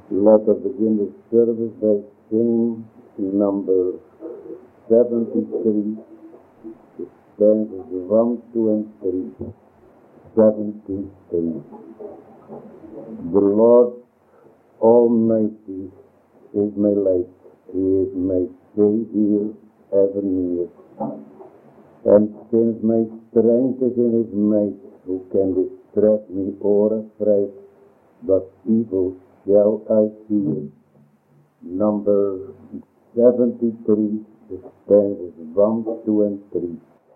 Let us begin the service by singing number 73, stanzas 1, 2, and 3. 73. The Lord Almighty is my light, He is my Savior ever near. And since my strength is in His might, who can distress me or affright? But evil shall I fear. Number 73, the stanzas 1, 2, and 3.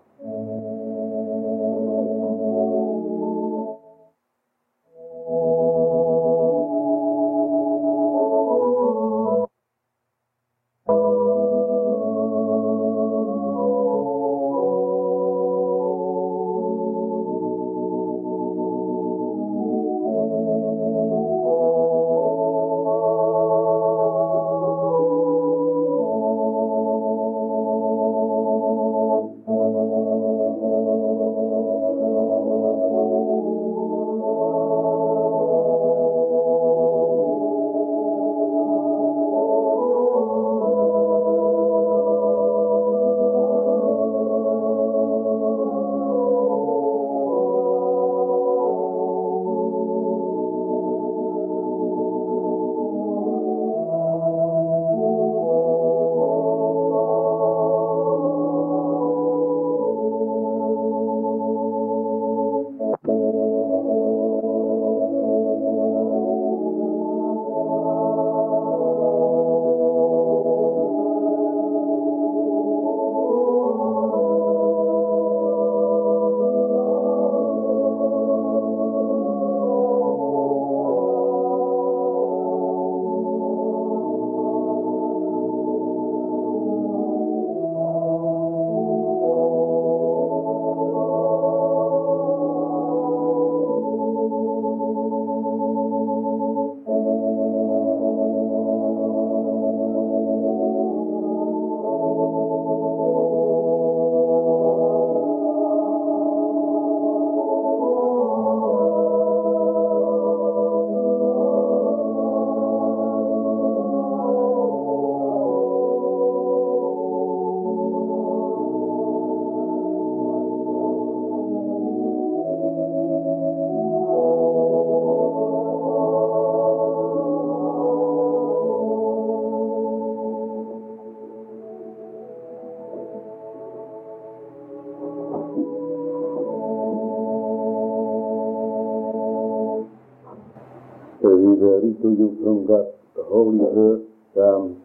We will read to you from God's Holy Word, Psalm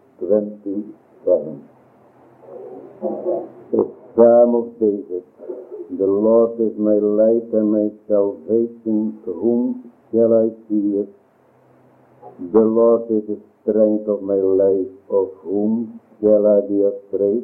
27. The Psalm of David. The Lord is my light and my salvation, whom shall I fear? The Lord is the strength of my life, of whom shall I be afraid?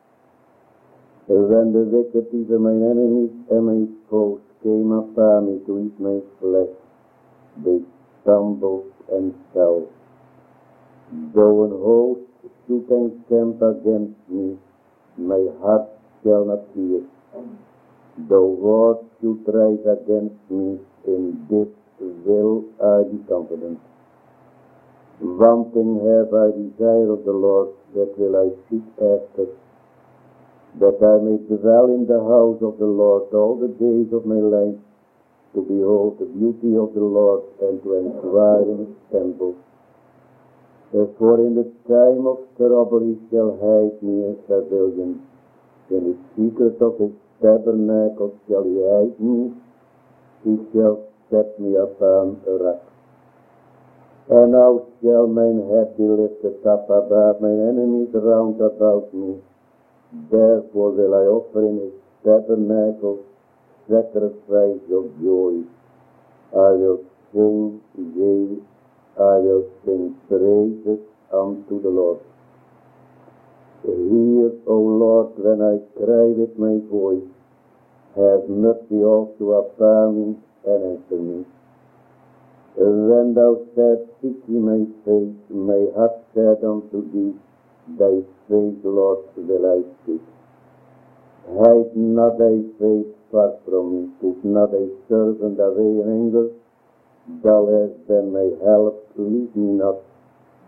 When the wicked, even mine enemies and my foes, came upon me to eat my flesh, they stumbled and fell. Though an host should encamp against me, my heart shall not fear. Though war should rise against me, in this will I be confident. One thing have I desire of the Lord, that will I seek after, that I may dwell in the house of the Lord all the days of my life, to behold the beauty of the Lord and to inquire in His temple. For in the time of trouble He shall hide me in pavilion. In the secret of His tabernacle shall He hide me. He shall set me upon a rock. And now shall mine head be lifted up above mine enemies round about me. Therefore will I offer in His tabernacle sacrifice of joy. I will sing, yea, I will sing praises unto the Lord. Hear, O Lord, when I cry with my voice. Have mercy also upon me and answer me. When thou saidst, seek ye my face, my heart said unto thee, thy face, Lord, will I seek. Hide not thy face far from me, put not thy servant away in anger. Thou hast been my help, leave me not,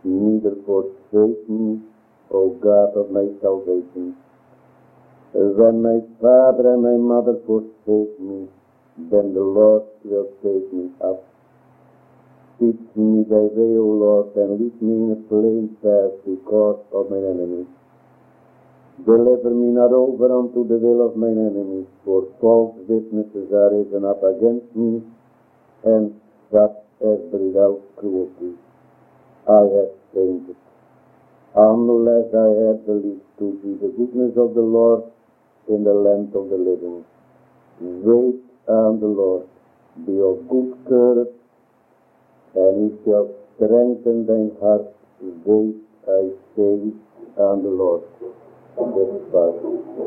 neither forsake me, O God of my salvation. When my father and my mother forsake me, then the Lord will take me up. Teach me thy way, O Lord, and lead me in a plain path because of mine enemies. Deliver me not over unto the will of mine enemies, for false witnesses are risen up against me, and such as breathe out cruelty. I have fainted, unless I had believed to see the goodness of the Lord in the land of the living. Wait on the Lord, be of good courage, and he shall strengthen thine heart. Wait, I say, on the Lord. This part.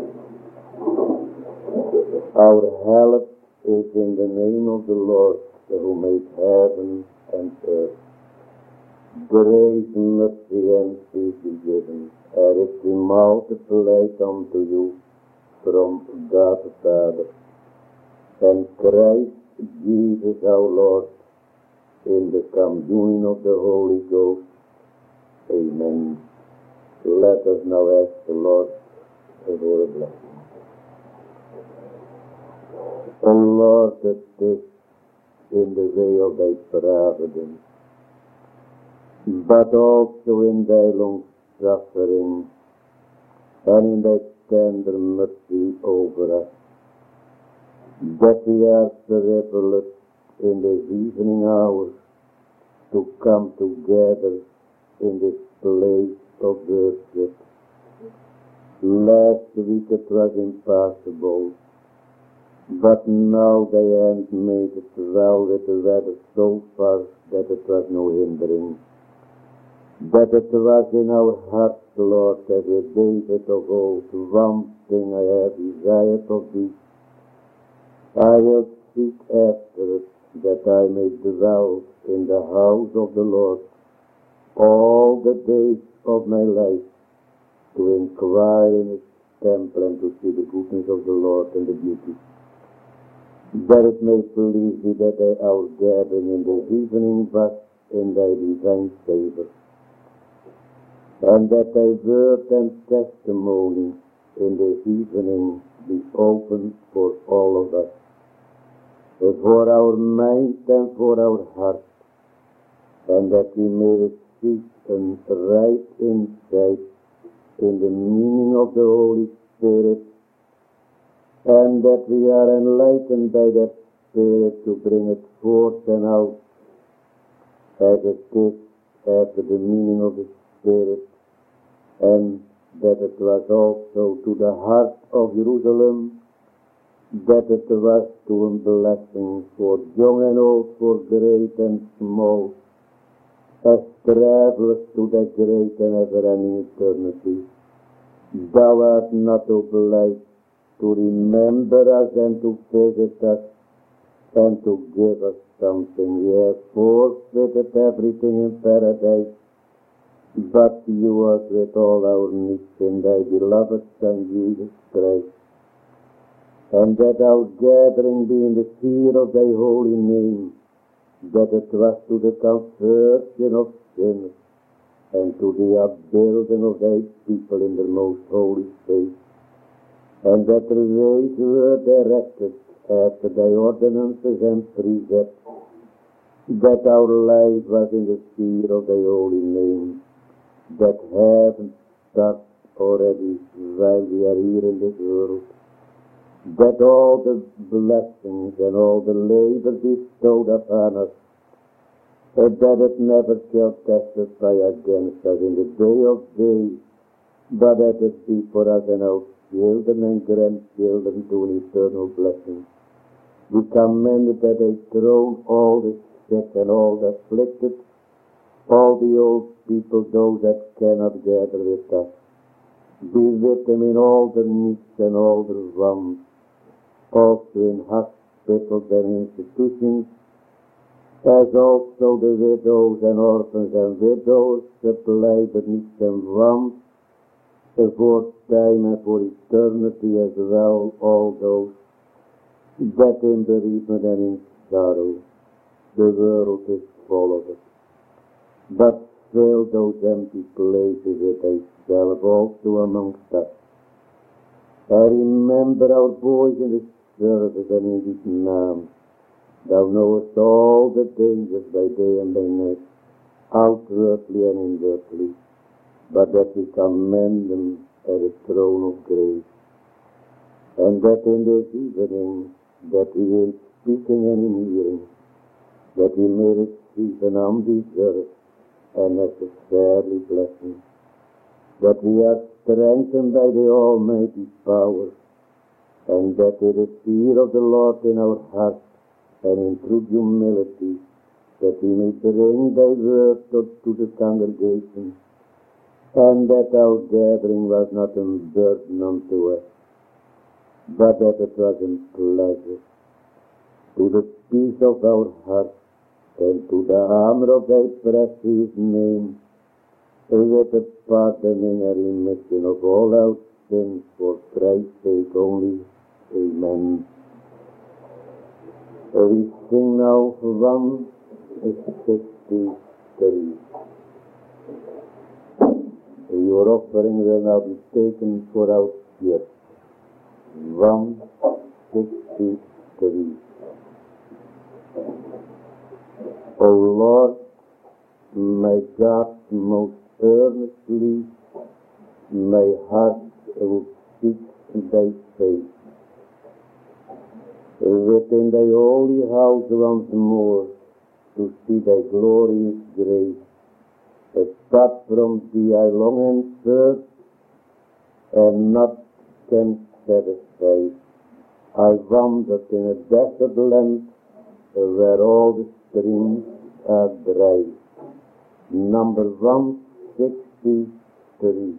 Our help is in the name of the Lord, who made heaven and earth. Grace, mercy, and peace be given, and it be multiplied unto you from God the Father and Christ Jesus our Lord, in the communion of the Holy Ghost. Amen. Let us now ask the Lord for a blessing. O Lord, assist in the way of thy providence, but also in thy long suffering and in thy tender mercy over us, that we are privileged in this evening hour to come together in this place of worship. Last week it was impossible, but now thy hand made it well with the weather so far that it was no hindering. That it was in our hearts, Lord, as with David of old, one thing I have desired of thee, I will seek after it, that I may dwell in the house of the Lord all the days of my life, to inquire in his temple and to see the goodness of the Lord and the beauty. That it may please thee that our gathering in this evening was in thy divine favor, and that thy word and testimony in this evening be open for all of us, for our mind and for our heart, and that we may receive a right insight in the meaning of the Holy Spirit, and that we are enlightened by that Spirit to bring it forth and out as it is after the meaning of the Spirit, and that it was also to the heart of Jerusalem, that it was to a blessing for young and old, for great and small, as travelers to the great and ever-ending eternity. Thou art not obliged to remember us and to visit us and to give us something. You have forfeited everything in paradise, but you are with all our needs in thy beloved Son Jesus Christ, and that our gathering be in the fear of thy holy name, that it was to the conversion of sinners and to the upbuilding of thy people in the most holy faith, and that the ways were directed after thy ordinances and precepts, that our life was in the fear of thy holy name, that heaven starts already while we are here in this world, that all the blessings and all the labor bestowed upon us, that it never shall testify against us in the day of days, but that it be for us and our children and grandchildren to an eternal blessing. We commend at thy throne all the sick and all the afflicted, all the old people, those that cannot gather with us. Be with them in all their needs and all their wants, also in hospitals and institutions, as also the widows and orphans and widows, supply the needs and wants, for time and for eternity as well, all those that in bereavement and in sorrow. The world is full of it. But fill those empty places with thyself also amongst us. I remember our boys in the service and in these names. Thou knowest all the dangers by day and by night, outwardly and inwardly, but that we commend them at the throne of grace. And that in this evening, that we in speaking and in hearing, that we may receive an undeserved and necessarily blessing, that we are strengthened by the Almighty power, and that with the fear of the Lord in our hearts and in true humility, that we may bring thy word to the congregation, and that our gathering was not a burden unto us, but that it was in pleasure, to the peace of our hearts, and to the honor of thy precious name, with the pardoning and remission of all our sins for Christ's sake only. Amen. We sing now 163. Your offering will now be taken for our church. 163. O Lord, my God, most earnestly my heart will seek thy face. Within thy holy house once more, to see thy glorious grace. Apart from thee I long and thirst, and not can satisfy. I wandered in a desert land, where all the streams are dry. Number 163.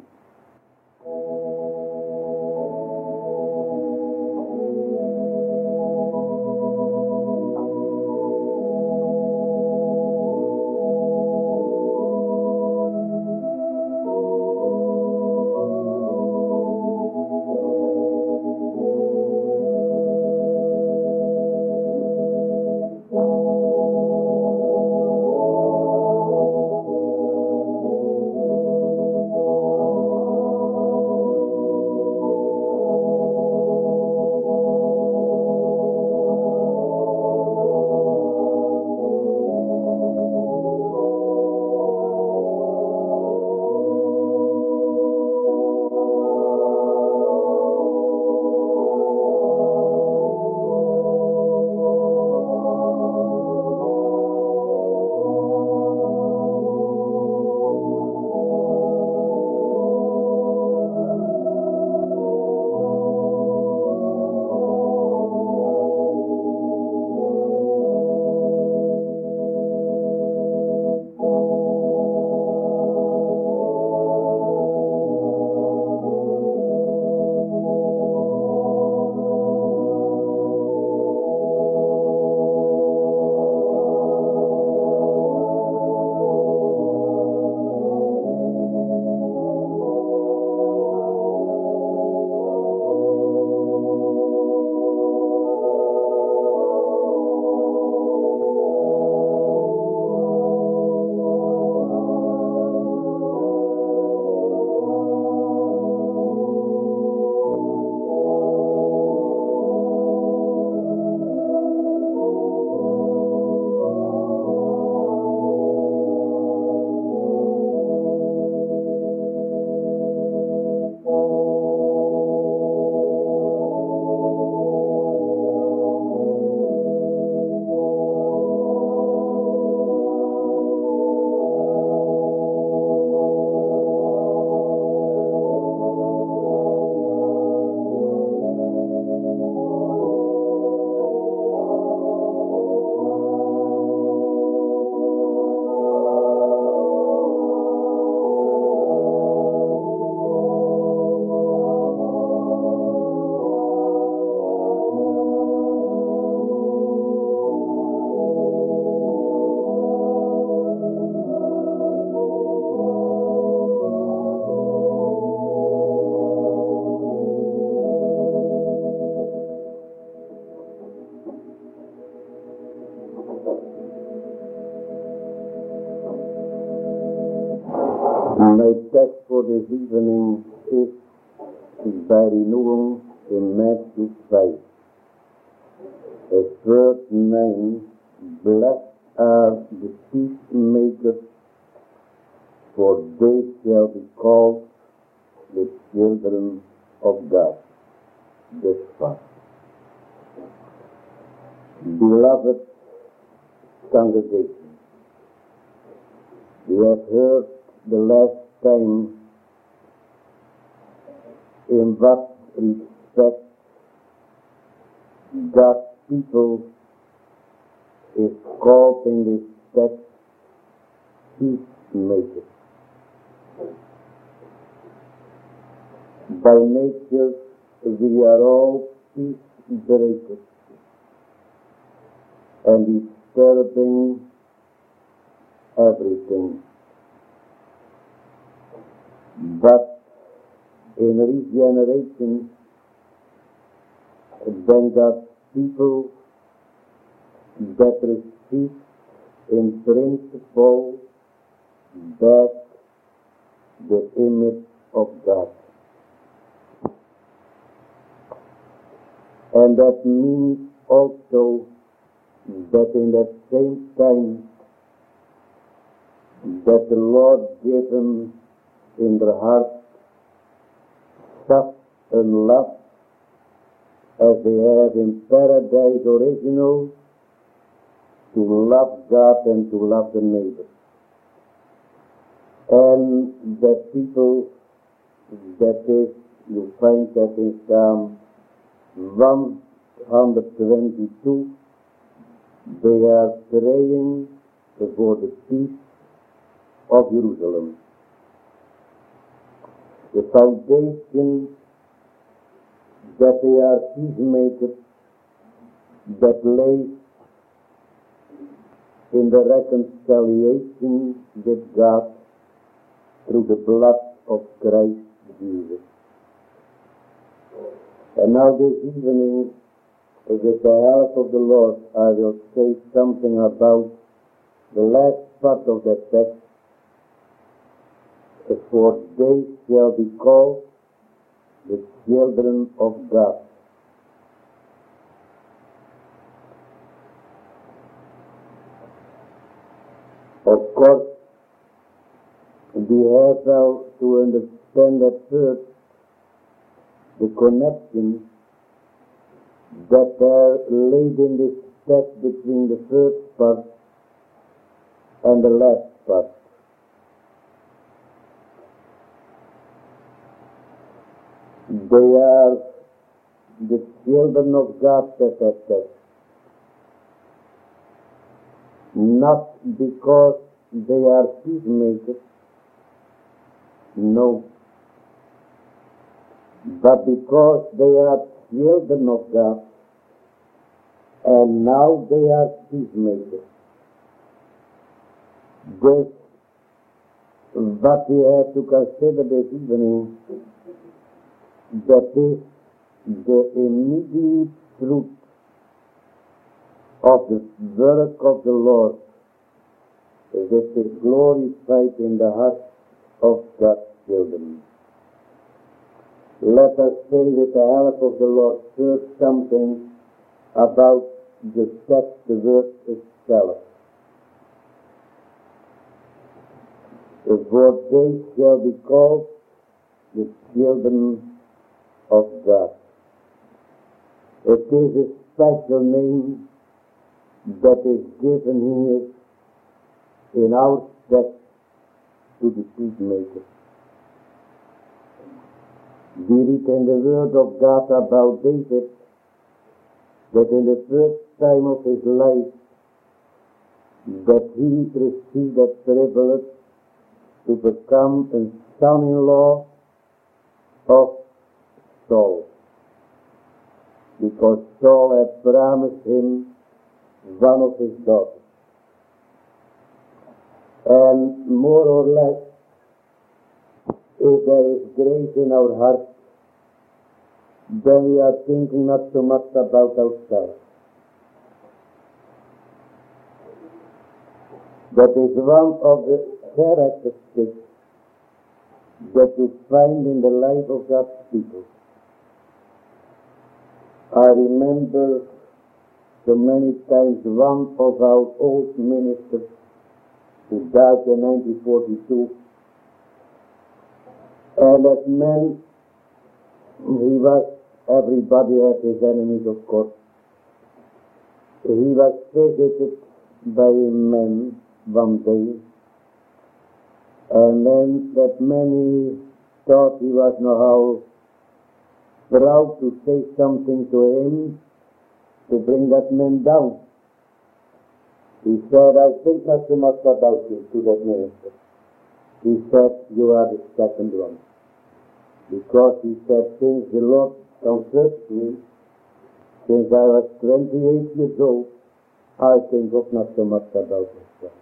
text for this evening is by renewing in Matthew 5. Verse 9, blessed are the peacemakers, for they shall be called the children of God. This part. Beloved congregation, we have heard the last time in what respect God's people is called in this text peacemakers. By nature, we are all peace breakers and disturbing everything. But in regeneration, then God's people that receive in principle back the image of God. And that means also that in that same time that the Lord gave them in their heart such a love as they have in paradise original, to love God and to love the neighbor. And that people, that is, you find that in Psalm 122, they are praying for the peace of Jerusalem. The foundation that they are peacemakers that lays in the reconciliation with God through the blood of Christ Jesus. And now this evening, with the help of the Lord, I will say something about the last part of that text. For they shall be called the children of God. Of course, we have now to understand at first the connection that are laid in this text between the first part and the last part. They are the children of God that are text. Not because they are peacemakers, no, but because they are children of God, and now they are peacemakers. This, what we have to consider this evening, that is the immediate fruit of the work of the Lord, that is glorified in the hearts of God's children. Let us say with the help of the Lord first something about the text, the verse itself. For they shall be called the children of God. It is a special name that is given here in our text to the peacemakers. We read in the word of God about David that in the first time of his life that he received that privilege to become a son-in-law of Saul, because Saul had promised him one of his daughters. And more or less, if there is grace in our heart, then we are thinking not so much about ourselves. That is one of the characteristics that you find in the life of God's people. I remember so many times one of our old ministers who died in 1942, and that man, everybody had his enemies, of course. He was visited by a man one day, and then that man, he thought he was now proud to say something to him to bring that man down. He said, I think not so much about you, to that minister. He said, you are the second one. Because he said, since the Lord converted me, since I was 28 years old, I think of not so much about myself.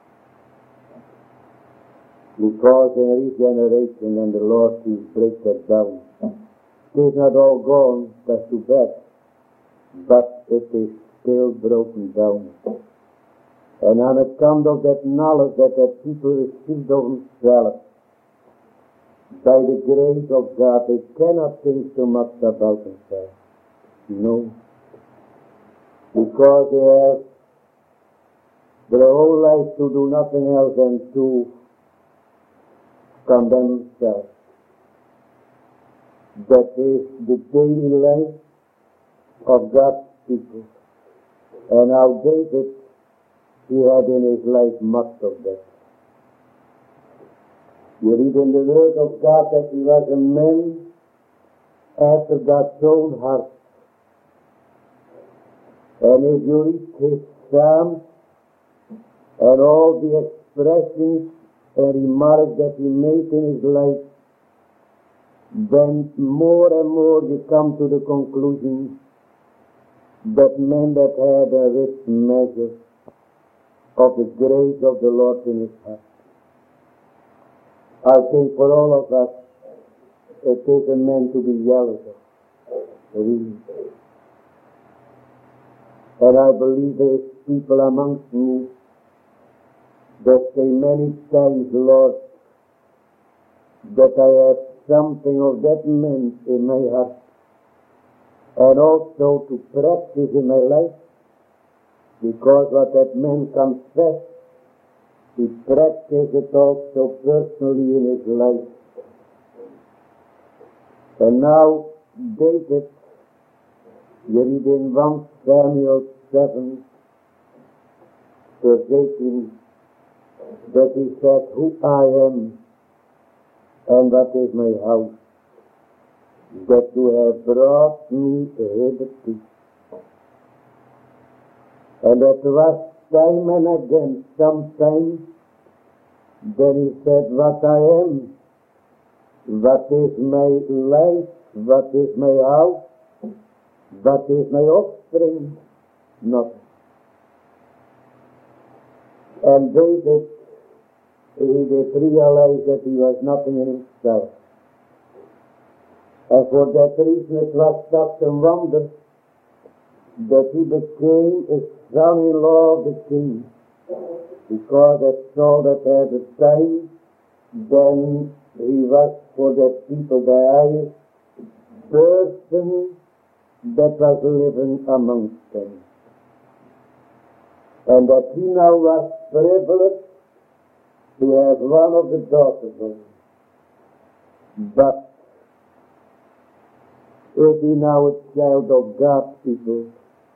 Because in regeneration and the Lord will break that down. It is not all gone, that's too bad, but it is still broken down. And on account of that knowledge that people received of themselves, by the grace of God, they cannot think so much about themselves. No. Because they have their whole life to do nothing else than to condemn themselves. That is the daily life of God's people. And how David, he had in his life much of that. You read in the Word of God that he was a man after God's own heart. And if you read his Psalms and all the expressions and remarks that he made in his life, then more and more you come to the conclusion that man that had a rich measure of the grace of the Lord in his heart. I think for all of us, it is a man to be jealous of. Really. And I believe there is people amongst me that say many times, Lord, that I have something of that man in my heart, and also to practice in my life, because what that man confessed, he practiced it also personally in his life. And now David, you read in 1 Samuel 7, verse 18, that he said, who I am and what is my house, that you have brought me hitherto. And that was time and again, sometimes, then he said, what I am, what is my life, what is my house, what is my offspring, nothing. And David, he did realize that he was nothing in himself. And for that reason it was not a wonder that he became a son-in-law of the king, because that's all that at the time, then he was for that people the highest person that was living amongst them. And that he now was privileged to have one of the daughters of him. But is he now a child of God's people?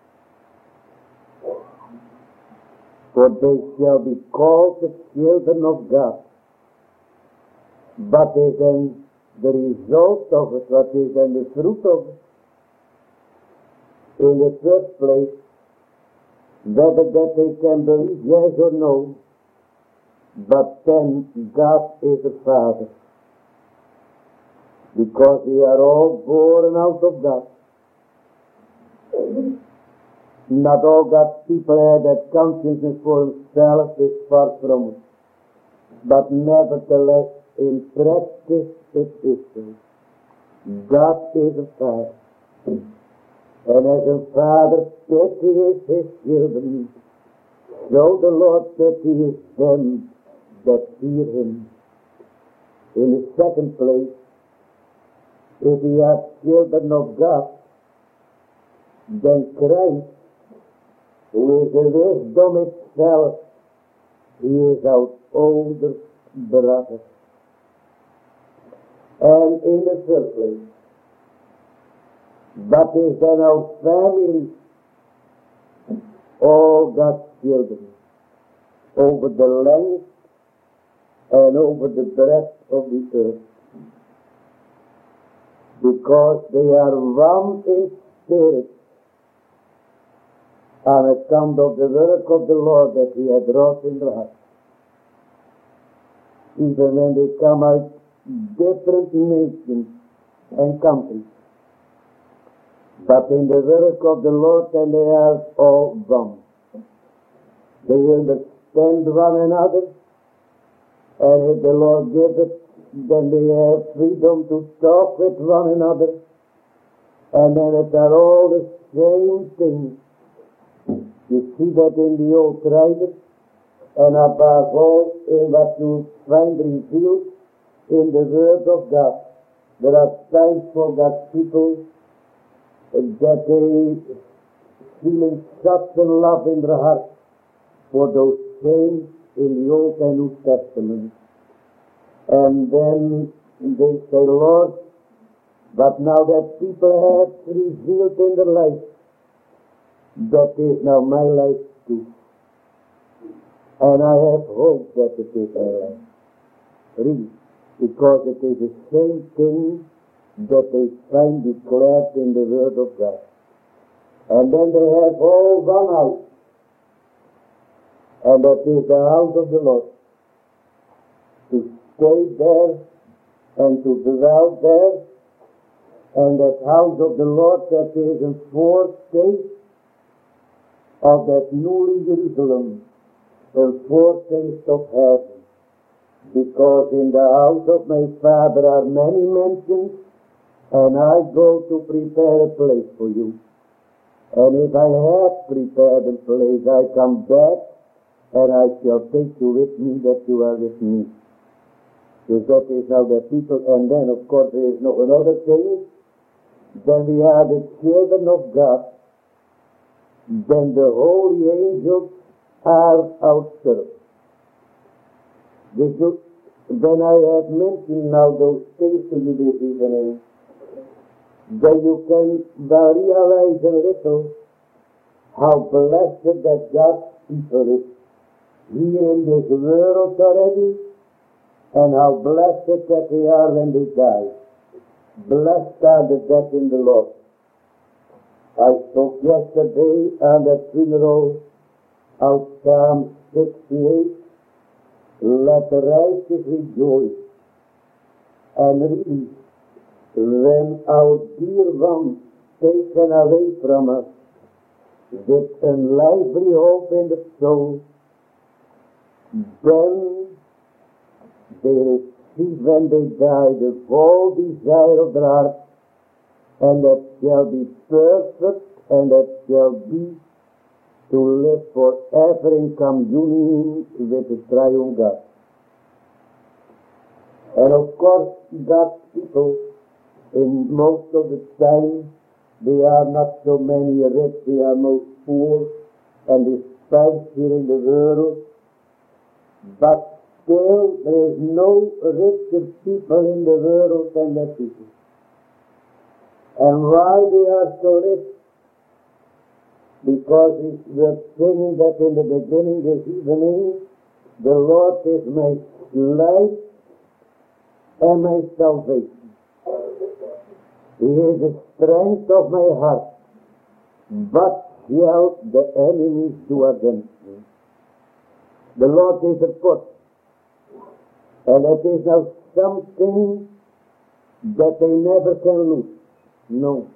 For they shall be called the children of God. But is then the result of it, what is then the fruit of it? In the first place, whether that they can believe yes or no, but then God is the Father. Because we are all born out of God. Not all God's people have that consciousness for themselves, is far from it. But nevertheless, in practice it is so. God is a Father. And as a Father pities his children, so the Lord pities them that fear him. In the second place, if we are children of God, then Christ, who is the wisdom itself, he is our older brother. And in the third place, that is then our family, all God's children, over the length and over the breadth of the earth, because they are one in spirit, on account of the work of the Lord that he had wrought in their hearts. Even when they come out different nations and countries, but in the work of the Lord, and they are all one. They understand one another, and if the Lord gives it, then they have freedom to talk with one another, and then it are all the same things. You see that in the old writers, and above all in what you find revealed in the Word of God. There are times for God's people that they feeling such a love in their heart for those saints in the Old and New Testament. And then they say, Lord, but now that people have revealed in their life, that is now my life too. And I have hope that it is my life. Really. Because it is the same thing that they find declared in the Word of God. And then they have all one house. And that is the house of the Lord. To stay there and to dwell there. And that house of the Lord that is in foretaste of that new Jerusalem, a foretaste of heaven. Because in the house of my Father are many mansions, and I go to prepare a place for you. And if I have prepared a place, I come back, and I shall take you with me, that you are with me. So that is how the people, and then of course there is no another thing. Then we are the children of God. Then the holy angels are our servants. When I have mentioned now those things to you this evening, then you can realize a little how blessed that God's people is here in this world already, and how blessed that they are when they die. Blessed are the dead in the Lord. I spoke yesterday on that funeral of Psalm 68. Let the righteous rejoice and read when our dear ones taken away from us with a lively hope in the soul, then they receive when they die the full desire of their heart, and that shall be perfect, and that shall be to live forever in communion with the triune God. And of course, God's people, in most of the time, they are not so many rich, they are most poor and despised here in the world. But still, there is no richer people in the world than the people. And why they are so rich? Because we are singing that in the beginning this evening, the Lord is my life and my salvation. He is the strength of my heart. What shall the enemies do against me? The Lord is a put. And it is now something that they never can lose. No.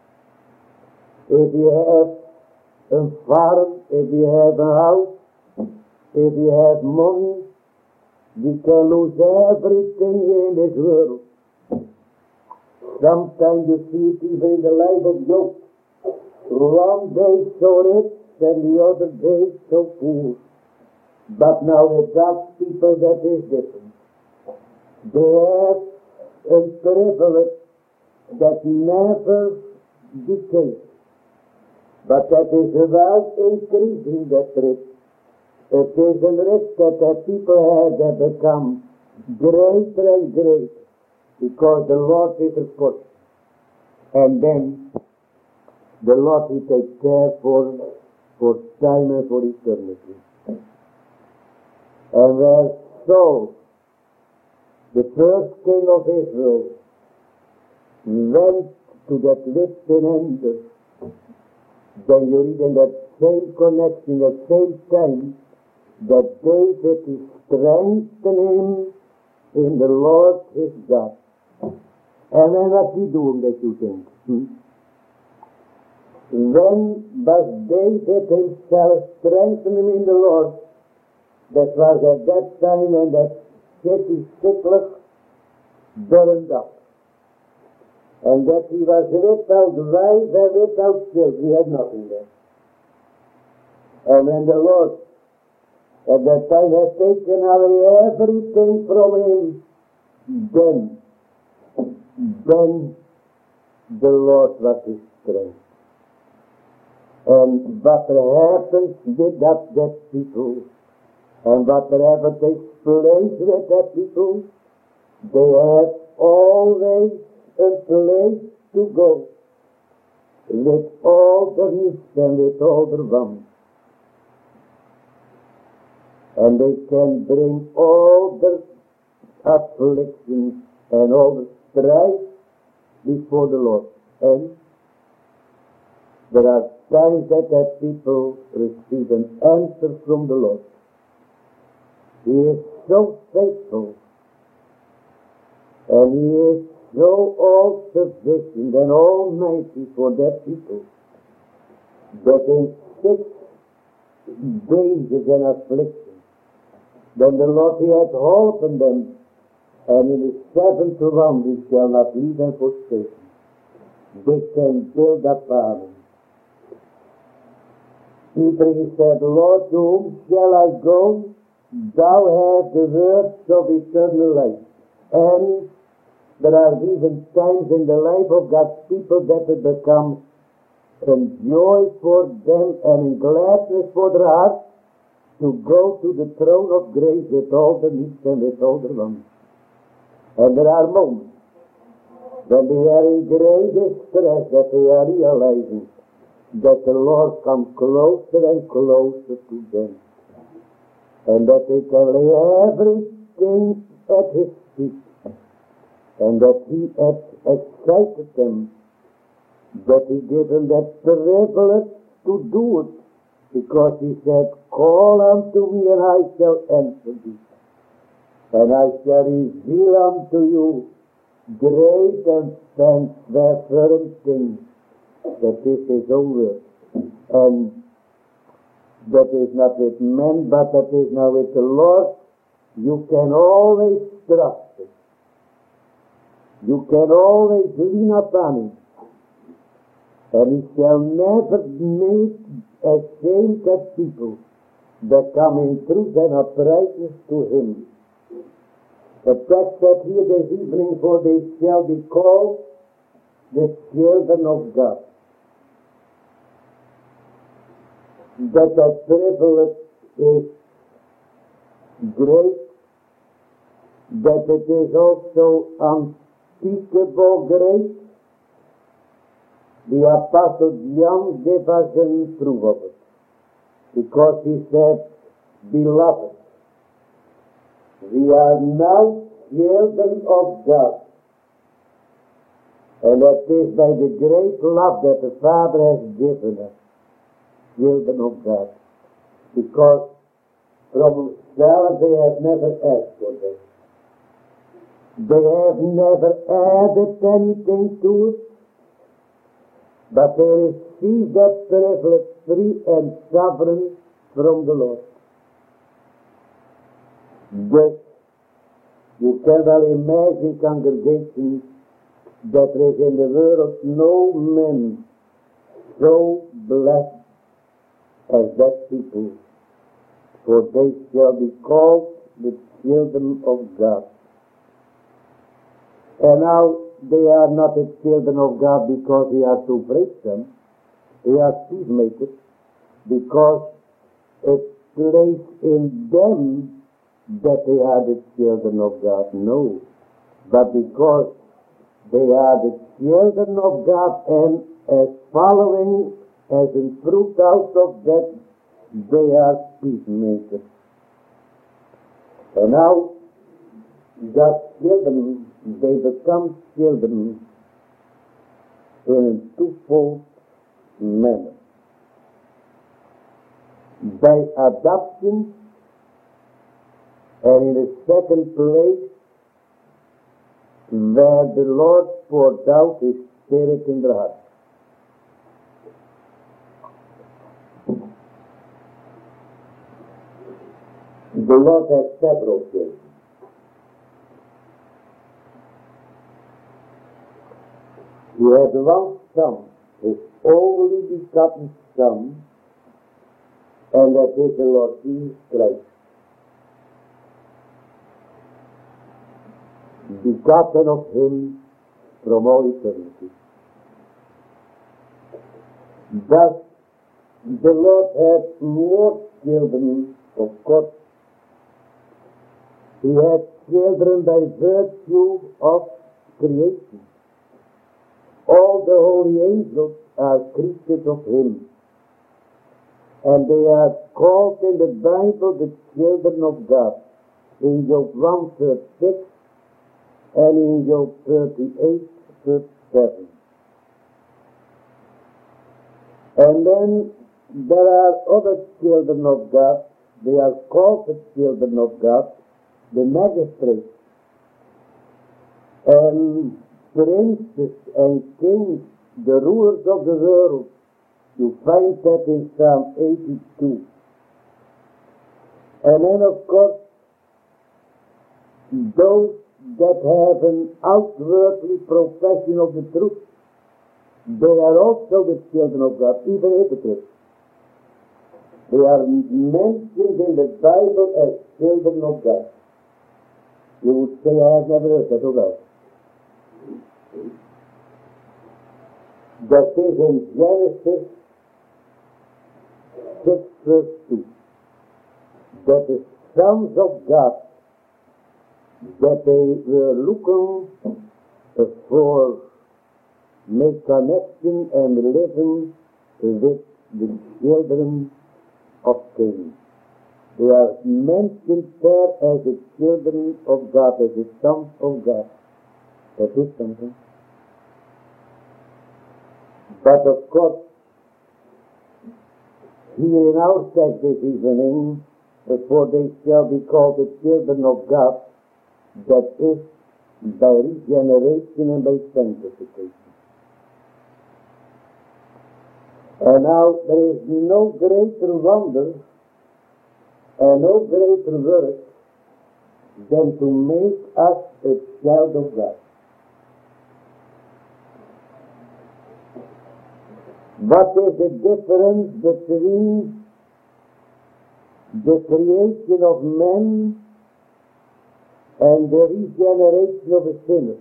If you have a farm, if you have a house, if you have money, you can lose everything here in this world. Sometimes you see it even in the life of Job. One day so rich and the other day so poor. But now with God's people that is different. They have a privilege that never decays, but that is well increasing that risk. It is a risk that the people have that become greater and greater because the Lord is a portion. And then the Lord He takes care for time and for eternity. And where Saul, the first king of Israel, went to that Philistine Endor, then you read in that same connection, that same time, that David is strengthening him in the Lord his God. And then what's he doing, that you think? When was David himself strengthening him in the Lord? That was at that time when that city Siklag burned up. And that he was without wife and without children. He had nothing there. And when the Lord at that time had taken away everything from him, then the Lord was his strength. And what happens with that people, and whatever takes place with that people, they have always a place to go, with all the needs and with all the wants. And they can bring all the afflictions and all the strife before the Lord. And there are times that people receive an answer from the Lord. He is so faithful, and He is so all-sufficient and almighty for that people, that in 6 dangers and afflictions, then the Lord He hath holpen them, and in the 7th one He shall not leave and forsake them. They can build up armies. Peter, he said, Lord, to whom shall I go? Thou hast the words of eternal life. And there are even times in the life of God's people that it becomes a joy for them and a gladness for their heart to go to the throne of grace with all the needs and with all the wants. And there are moments when they are in great distress, that they are realizing that the Lord comes closer and closer to them, and that they can lay everything at His feet, and that He hath excited them, that He gave them that privilege to do it, because He said, call unto me and I shall answer thee, and I shall reveal unto you great and transparent things. That is His own word. And that is not with men, but that is now with the Lord. You can always trust Him. You can always lean upon Him. And He shall never make ashamed that people that come in truth and uprightness to Him. The text said here this evening, for they shall be called the children of God. That privilege is great, that it is also unspeakable great. The Apostle John gave us an proof of it, because he said, beloved, we are now children of God, and that is by the great love that the Father has given us, children of God, because from themselves they have never asked for them. They have never added anything to it, but they receive that privilege free and sovereign from the Lord. Thus, you can well imagine congregations that there is in the world no man so blessed as that people, for they shall be called the children of God. And now they are not the children of God because He has to break them. They are peacemakers because it's placed in them that they are the children of God. No. But because they are the children of God, and as following, as in fruit out of that, they are peacemakers. And now, God's children, they become children in a twofold manner. By adoption, and in the second place, where the Lord poured out His Spirit in their heart. The Lord has several children. He had one Son, His only begotten Son, and that is the Lord Jesus Christ. Begotten of Him from all eternity. Thus, the Lord had more children, of course. He had children by virtue of creation. All the holy angels are creatures of Him. And they are called in the Bible the children of God. In Job 1:36 and in Job 38:7. And then there are other children of God. They are called the children of God, the magistrates, and princes and kings, the rulers of the world. You find that in Psalm 82. And then, of course, those that have an outwardly profession of the truth, they are also the children of God, even hypocrites. They are mentioned in the Bible as children of God. You would say, I have never heard that about. That is in Genesis 6:2. That the sons of God, that they were looking for make connection and living with the children of Cain. They are mentioned there as the children of God, as the sons of God. That is something. But of course, here in our text this evening, for they shall be called the children of God, that is by regeneration and by sanctification. And now there is no greater wonder and no greater work than to make us a child of God. What is the difference between the creation of man and the regeneration of a sinner?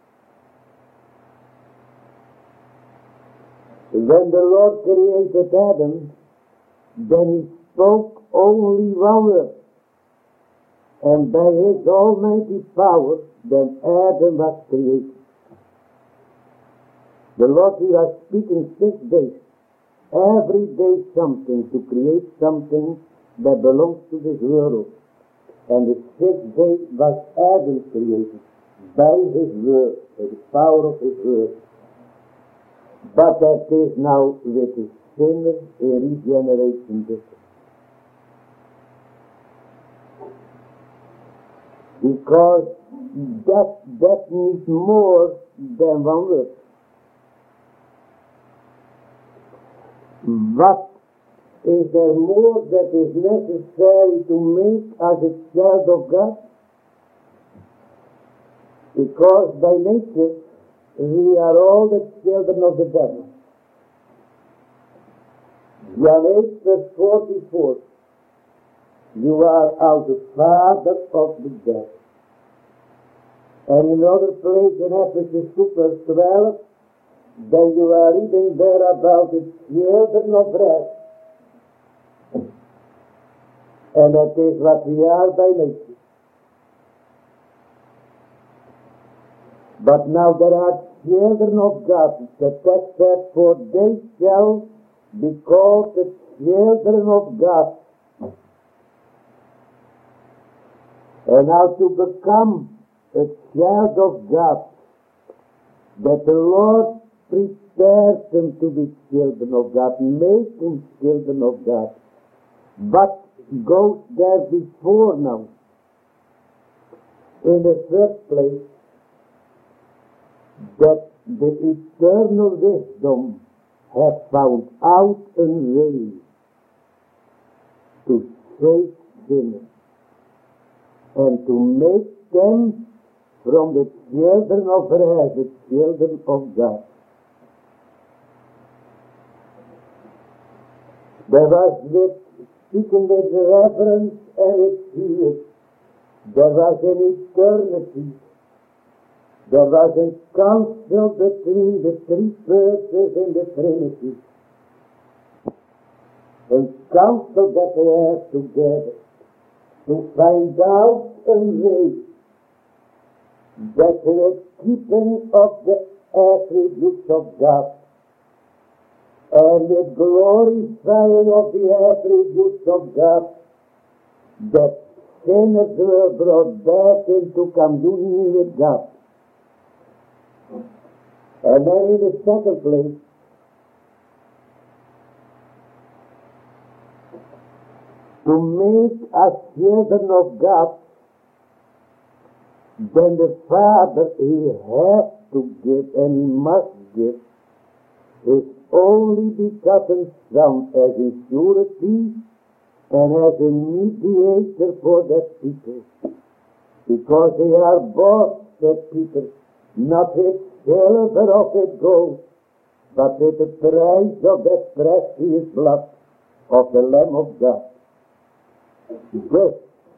When the Lord created Adam, then He spoke only one word. And by His almighty power, then Adam was created. The Lord, He was speaking 6 days. Every day something, to create something that belongs to this world. And the 6th day was Adam created by His word, by the power of His word. But that is now with the sinner a regeneration different. Because that needs more than one word. What is there more that is necessary to make us a child of God? Because by nature, we are all the children of the devil. John 8:44. You are of the father of the devil. And in another place in Ephesus 2 verse 12, then you are reading there about the children of wrath. And that is what we are by nature. But now there are children of God. The text said, for they shall be called the children of God. And now to become a child of God, that the Lord prepares them to be children of God, make them children of God. But goes there before now. In the first place, that the eternal wisdom has found out a way to save sinners and to make them from the children of wrath, the children of God. There was speaking with reverence and with fear. There was an eternity. There was a counsel between the three persons in the Trinity. A counsel that they had together to find out a way that the keeping of the attributes of God and the glorifying of the attributes of God, that sinners were brought back into communion with God. And then in the second place, to make us children of God, then the Father, He has to give and He must give His only begotten Son as a surety and as a mediator for that people. Because they are bought, said Peter, not with silver or with gold, but with the price of that precious blood of the Lamb of God. This,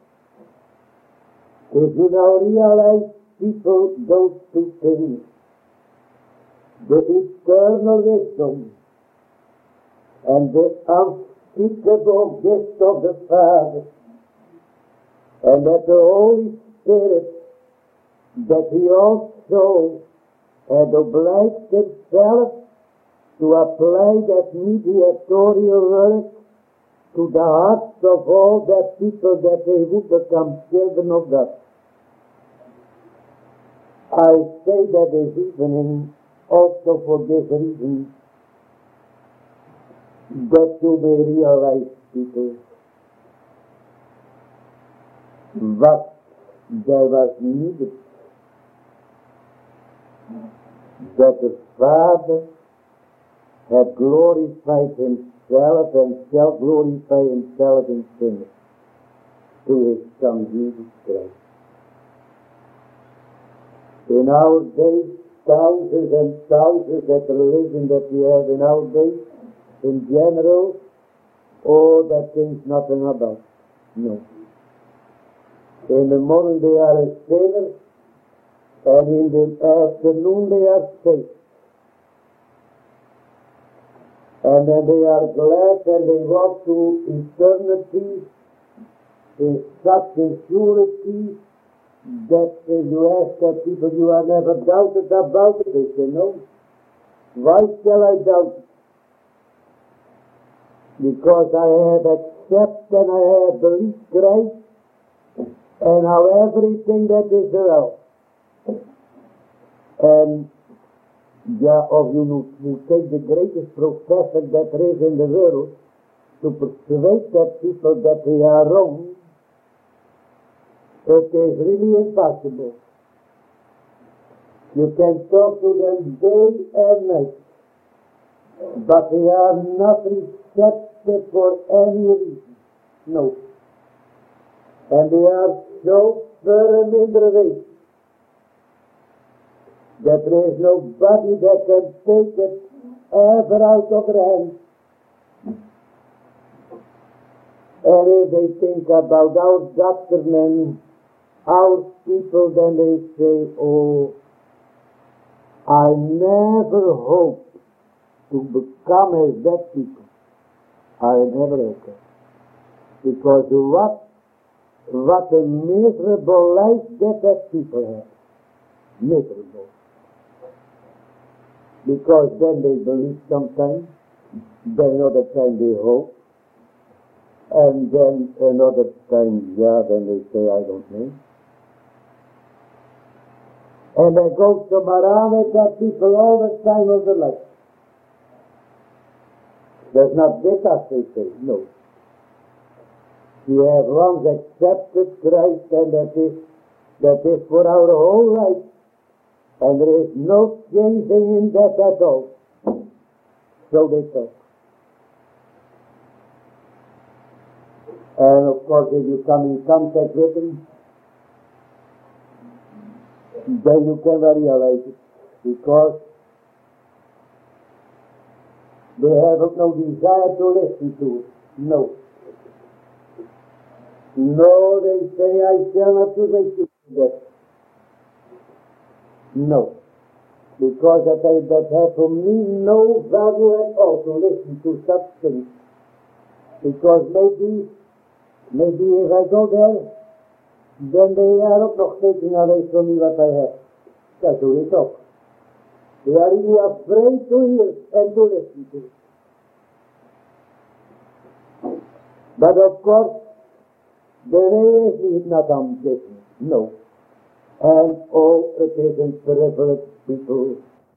if you now realize, people, those two things, the eternal wisdom and the unspeakable gift of the Father, and that the Holy Spirit, that He also had obliged Himself to apply that mediatorial work to the hearts of all that people, that they would become children of God. I say that this evening also for this reason, that you may realize, people, what there was needed, that the Father had glorified Himself and shall glorify Himself in sinners to His Son Jesus Christ. In our days, thousands and thousands that religion that we have in our days, in general, oh, that thing's nothing about. No. In the morning they are a sinner, and in the afternoon they are saved. And then they are glad and they walk to eternity in such security that you ask that people, you are never doubted about it. They say, no. Why shall I doubt it? Because I have accepted and I have believed Christ and how everything that is around. And of you who take the greatest professor that there is in the world to persuade that people that they are wrong, it is really impossible. You can talk to them day and night, but they are not receptive for any reason. No. And they are so firm in their ways that there is nobody that can take it ever out of their hands. And if they think about our doctrine and our people, then they say, oh, I never hope to become as that people. I never hope that. Because what a miserable life that people have. Miserable. Because then they believe sometimes, then another time they hope, and then another time, then they say, I don't know. And they go to around with that people all the time of their life. That's not that they say, no. We have once accepted Christ, and that is for our whole life. And there is no changing in that at all. So they talk. And of course, if you come in contact with them, then you can realize it. Because they have no desire to listen to it. No. No, they say, I shall not do that. No. Because that have for me no value at all to listen to such things. Because maybe if I go there, then they are not taking away from me what I have. That's who they talk. They are really afraid to hear and to listen to it. But of course, the way is not omniscient. No. And all it is in privileged people.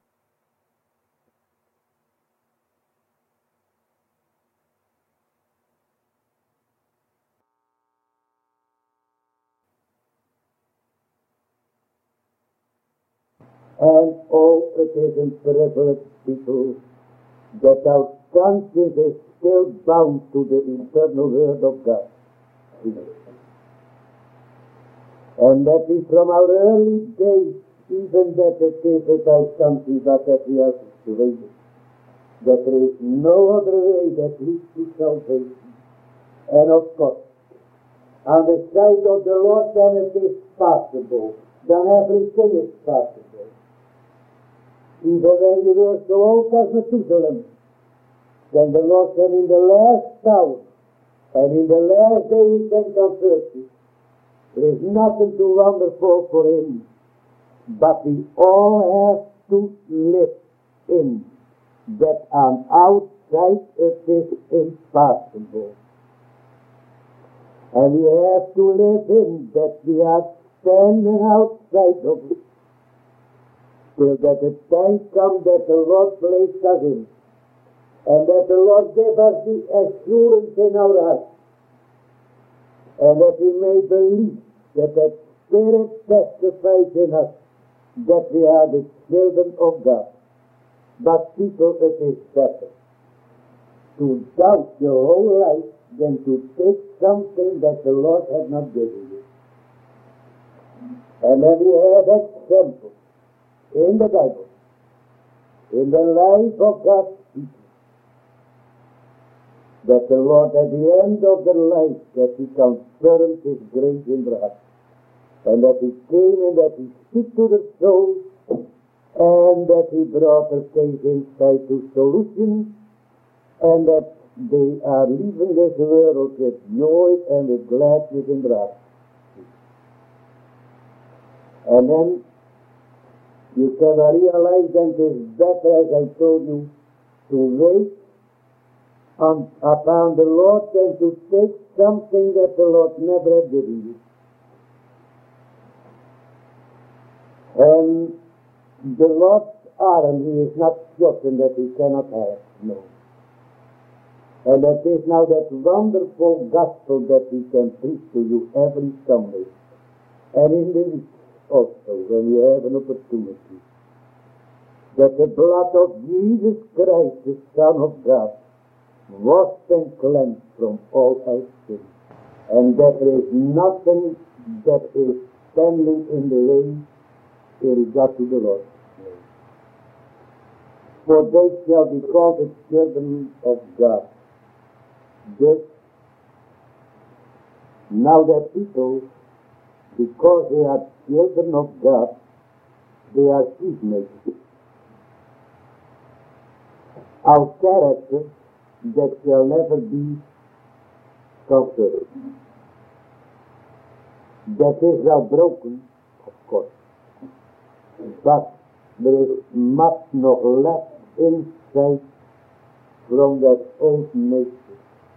And all it is in privileged people that our conscience is still bound to the eternal word of God. And that is from our early days, even that it is without something but that we are persuaded that there is no other way that leads to salvation. And of course, on the side of the Lord, then it is possible. Then everything is possible. Even when you were so old as Methuselah, then the Lord can in the last hour, and in the last day he can comfort you. There is nothing too wonderful for him, but we all have to live in that on outside it is impossible. And we have to live in that we are standing outside of it, till that the time comes that the Lord placed us in, and that the Lord gave us the assurance in our hearts, and that we may believe that the Spirit testifies in us that we are the children of God. But people, it is better to doubt your whole life than to take something that the Lord has not given you. And then we have examples in the Bible, in the life of God's people, that the Lord at the end of their life, that he confirmed his grace in their heart, and that he came and that he speak to their soul, and that he brought their case insight to solution, and that they are leaving this world with joy and with gladness in their heart. And then you can realize that it is better, as I told you, to wait upon the Lord than to take something that the Lord never had given you. And the Lord's arm, he is not shortened that he cannot have, no. And that is now that wonderful gospel that we can preach to you every Sunday, and in the week also, when you have an opportunity, that the blood of Jesus Christ, the Son of God, washed and cleansed from all our sins, and that there is nothing that is standing in the way in regard to the Lord. For they shall be called the children of God. This, now that people, Because they are children of God, they are peacemakers. Our character that shall never be comforted. That is well broken, of course. But there is much nog left inside from that old nature.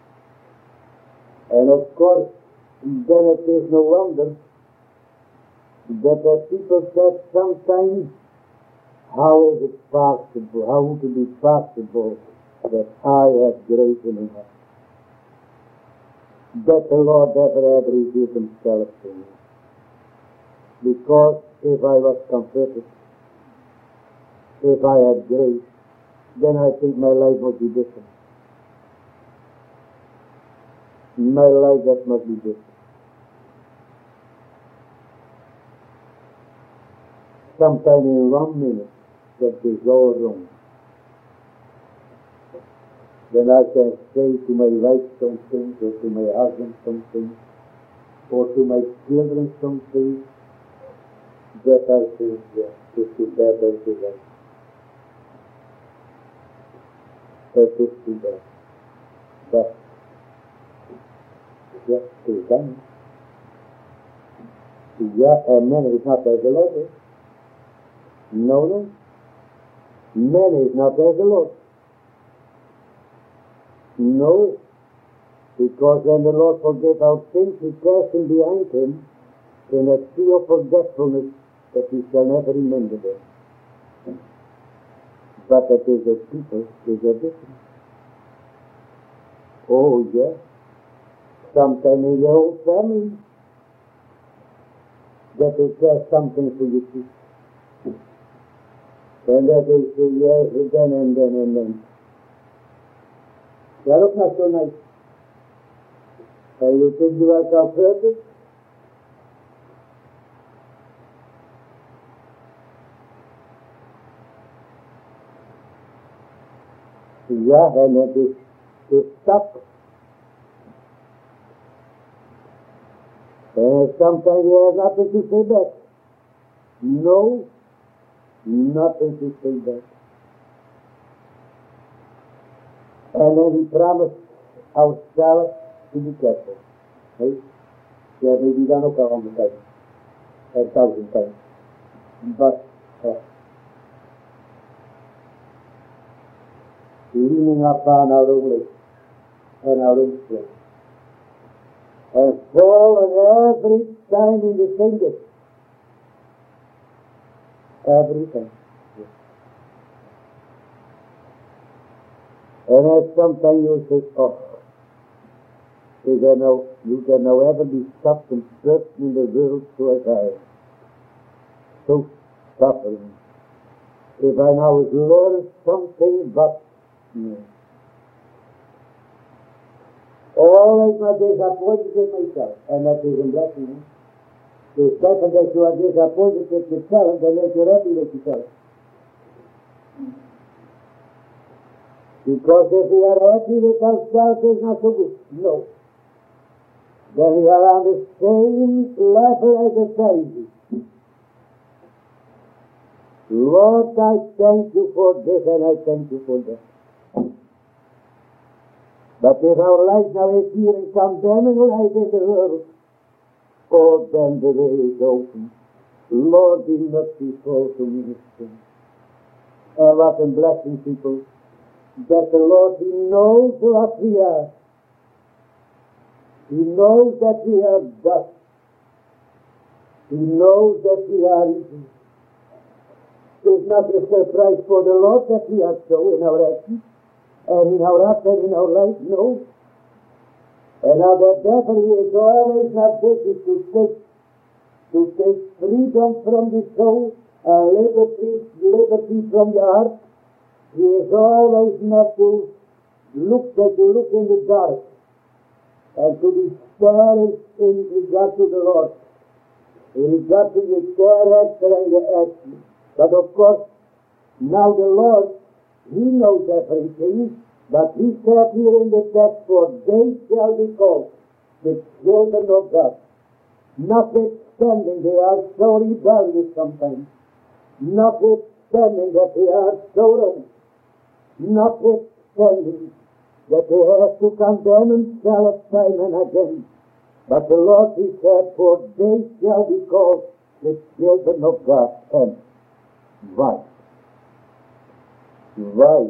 And of course, then it is no wonder that the people said sometimes, how is it possible, how would it be possible that I have grace in my heart? That the Lord ever had revealed himself to me. Because if I was converted, if I had grace, then I think my life must be different. My life that must be different. Sometime in 1 minute, that is all wrong. Then I can say to my wife something, or to my husband something, or to my children something, that I think, this is bad, that is right. That is too bad. But, yes, it is done. Yeah, and man is not as the Lord is. No. Man is not as the Lord. No, because when the Lord forgave our sins, he cast them behind him in a sea of forgetfulness that he shall never remember them. But that is a people, is a difference. Oh, yes. Sometime in your whole family, that they cast something for you too. And that they say yes, then and then and then. That is not so nice. And you think you are comforted? Yeah, and it is stuck. And sometimes you have nothing to say back. No, nothing to say back. And then we promise ourselves to be careful. Right? Yeah, maybe dan ook al 100 times. 1000 times. But, leaning upon our own lips and our own strength. And falling every time in the same ditch. Every time. And as sometimes you say, oh, you can never be stopped and searched in the world so as I am. So suffering. If I now learn something but no. Always my disappointed with myself, and that is a blessing. The second that you are disappointed with yourself, then that you're happy with yourself. Because if we are happy with ourselves, it's not so good. No. Then we are on the same level as the Pharisees. Lord, I thank you for this and I thank you for that. But if our life now is here and condemning life in the world, oh, then the way is open. Lord, be merciful to me. And what a blessing, people. That the Lord, he knows what we are. He knows that we are dust. He knows that we are evil. It's not a surprise for the Lord that we are so in our actions and in our heart and in our life, no. And now the devil is always not busy to take freedom from the soul and liberty from the heart. He is always not to look in the dark and to despair in regard to the Lord, in regard to your character and your action. But of course, now the Lord, he knows everything, but he said here in the text, for they shall be called the children of God. notwithstanding they are so rebellious sometimes, notwithstanding that they are so wrong, notwithstanding that they have to condemn themselves time and again. But the Lord, he said, for they shall be called the children of God. And why? Why?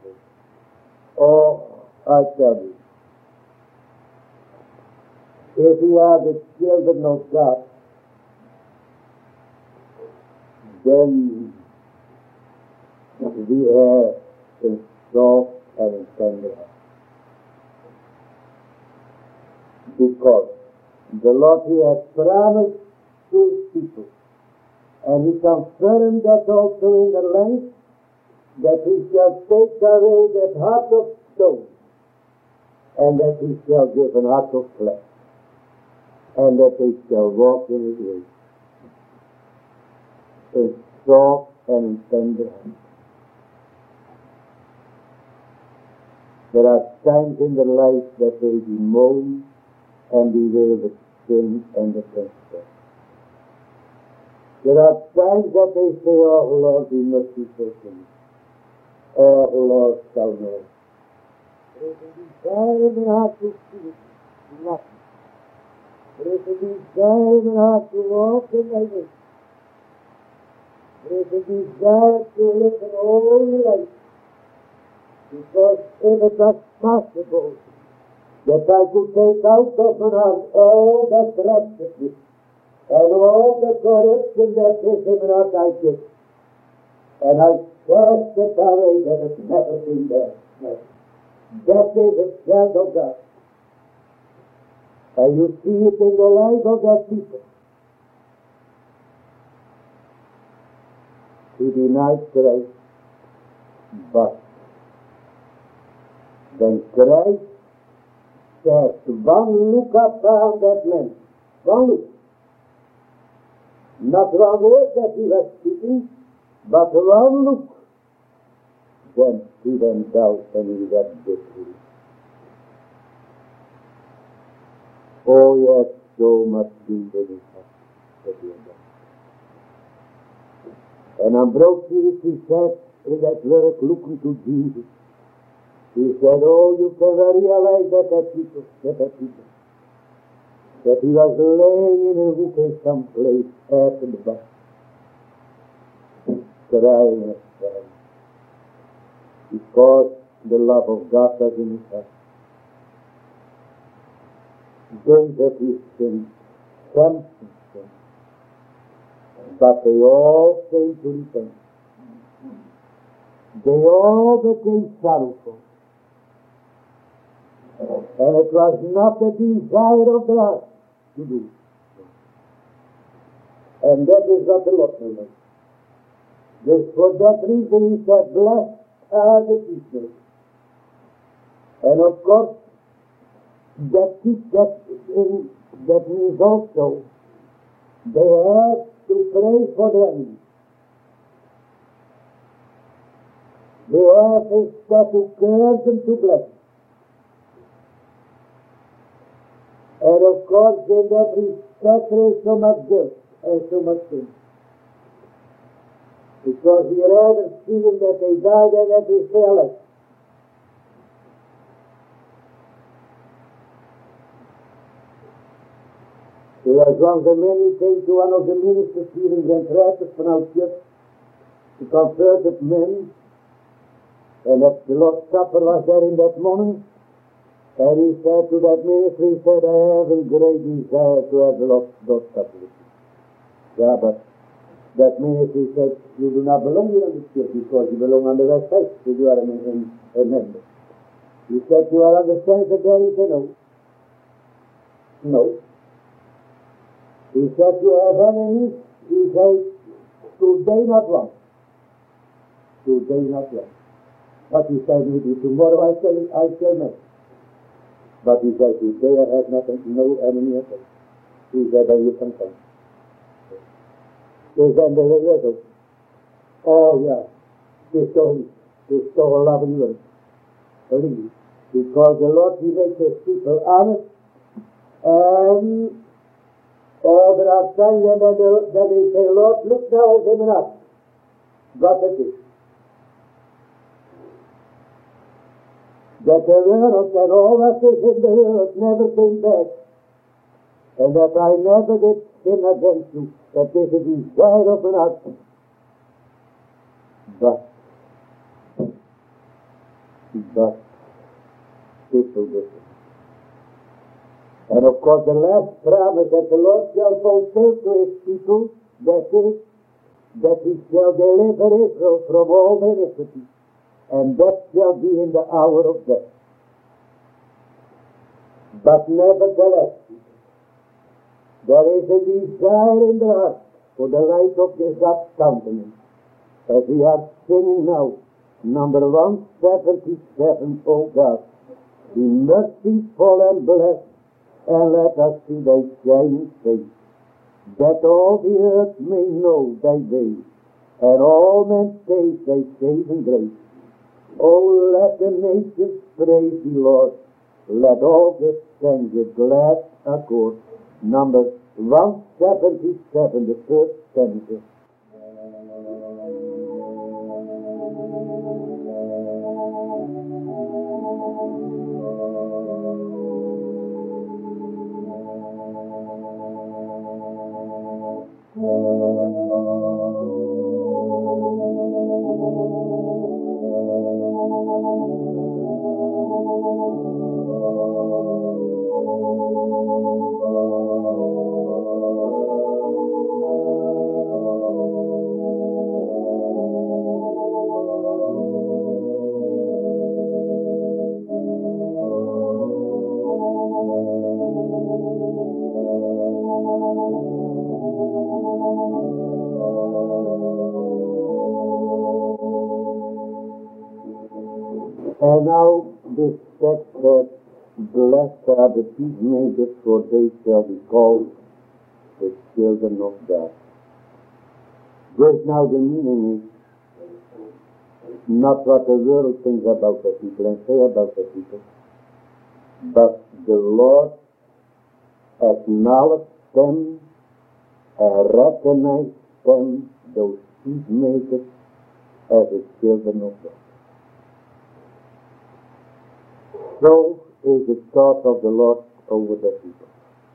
Oh, I tell you, if we are the children of God, then we have a soft and tender heart. Because the Lord, he has promised to his people, and he confirmed that also in the land, that he shall take away that heart of stone, and that he shall give an heart of flesh, and that they shall walk in his ways. A soft and tender heart. There are times in their life that they bemoan and bewail the sin and the transgression. There are times that they say, oh Lord, we must be forgiven. Oh Lord, thou knowest. There is a desire in the heart to see nothing. There is a desire in the heart to walk in thy way. There is a desire to live an holy life. Because if it was possible that I could take out of my heart all that wretchedness and all the corruption that is in my heart, I did. And I cast it away that it's never been there. That is a child of God. And you see it in the life of that people. He denied Christ, but then Christ cast one look upon that man. One look. Not one word that he was speaking, but one look. Then he went out and he wept bitterly. Oh yes, so much good in his heart. And Ambrosius, he said in that work, looking to Jesus, he said, oh, you can realize that he was laying in a hook in some place after the bath, crying and crying, because the love of God was in his heart. They that he sinned, some sinned, but they all came to repent. They all became sorrowful. And it was not the desire of the heart to do. And that is what the Lord will make. Just for that reason he said, blessed are the peacemakers. And of course, that means also they have to pray for their enemies. They have instead to curse them to bless. And of course, in that respect, there is so much guilt and so much sin. Because we rather see them that they die than that they stay alive. There was once a man who came to one of the ministers here in Grand Rapids van Alkirk to converted men, and that the Lord's Supper was there in that morning, and he said to that minister, he said, I have a great desire to have the Lord's Supper with you. Yeah, but that minister said, you do not belong here on the church because you belong on the west side, so you are a member. He said, you are on the center there? He said, no. No. He said, you have enemies? He said, today not long. Today not long. But he said, maybe tomorrow I shall know. But he said, today I have nothing, no enemy at all. He said, then you can come. So then the way is, oh yeah, this is so loving word. Believe. Because the Lord, he makes his people honest Or there are times that they say, Lord, look now at him and us. What it is. That the world, that all that is in the world never came back. And that I never did sin against you. That is a desire of an heart. But people with it. And of course the last promise that the Lord shall fulfill to his people, that is, that he shall deliver Israel from all their iniquity, and that shall be in the hour of death. But nevertheless, there is a desire in the heart for the right of this countenance, as we are singing now, number 177, O God, be merciful and blessed, and let us see thy shining face, that all the earth may know thy way, and all men taste thy saving grace. Oh, let the nations praise thee, Lord. Let all give thanks with glad accord. Number 177, the first stanza. And now this text says, blessed are the peacemakers, for they shall be called the children of God. Just now the meaning is not what the world thinks about the people and say about the people, but the Lord acknowledged them and recognized them, those peacemakers, as the children of God. So is the thought of the Lord over the people.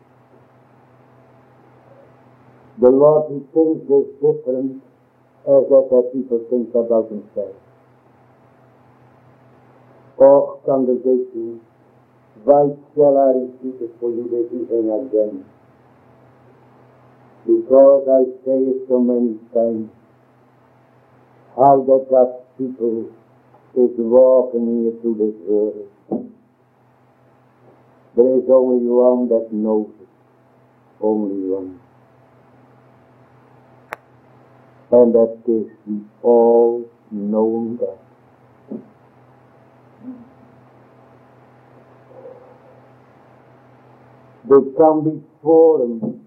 The Lord, he thinks is different as that people think about themselves. Oh, congregation, why shall I repeat it for you this evening again? Because I say it so many times, how that God's people is walking here through this world. There is only one that knows it. Only one. And that is the all-knowing God. They come before him.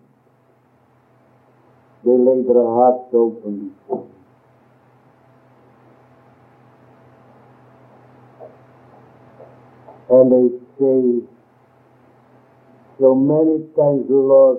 They lay their hearts open before him. And they say, so many times, Lord,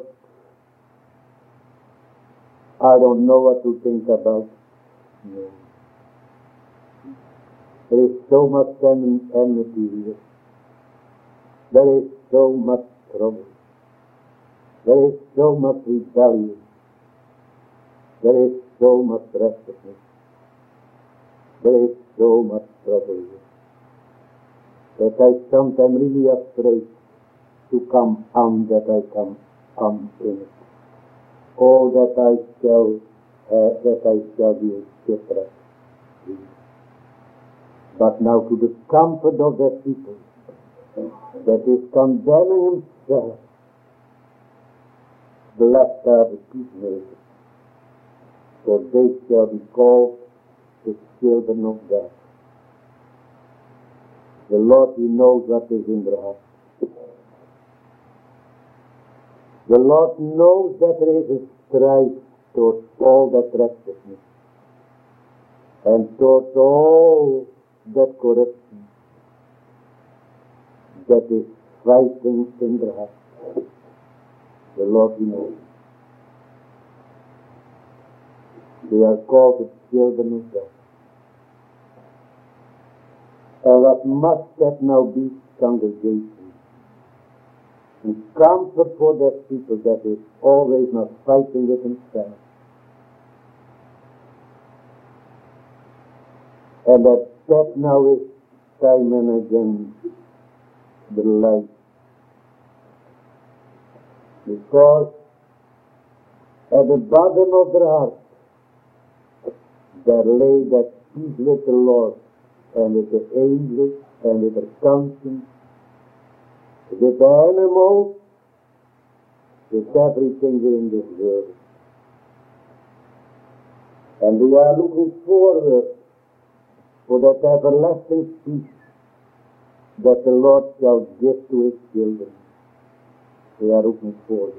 I don't know what to think about. No. There is so much enmity here. There is so much trouble. There is so much rebellion. There is so much restlessness. There is so much trouble here, that I sometimes really afraid to come on, that I come on in it. Oh, that I shall be a shipwreck. But now to the comfort of that people that is condemning himself, blessed are the peacemakers, for they shall be called the children of God. The Lord, he knows what is in their heart. The Lord knows that there is a strife towards all that righteousness and towards all that corruption that is fighting in their heart. The Lord, he knows. We are called the children of God. And what must that now be, congregation? And comfort for that people that is always not fighting with themselves. And that now is time and again the light. Because at the bottom of their heart there lay that peace with the Lord and with the angels and with their conscience, with the animals, with everything in this world. And we are looking forward for that everlasting peace that the Lord shall give to his children. We are looking forward.